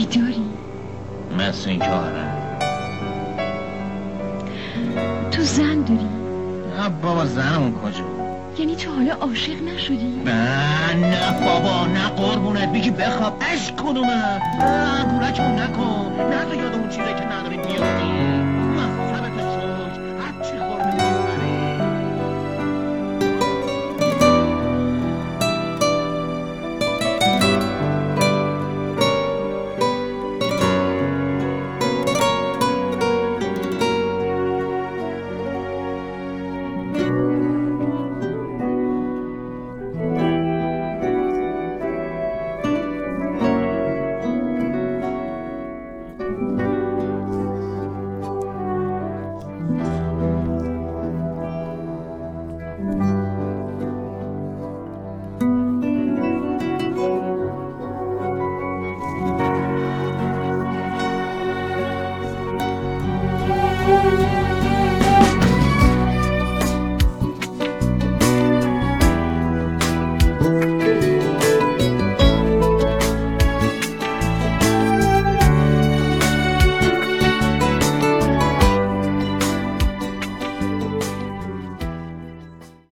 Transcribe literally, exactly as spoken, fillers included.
بیداری؟ مثل این که آره. تو زن داری؟ نه بابا زنمون کجا؟ یعنی تو حالا عاشق نشدی؟ نه نه بابا نه قربونت بگی بخواب. اش کدومه؟ نه گولکمون نکن. نه تو یاد اون چیزایی که نداریم بیادی.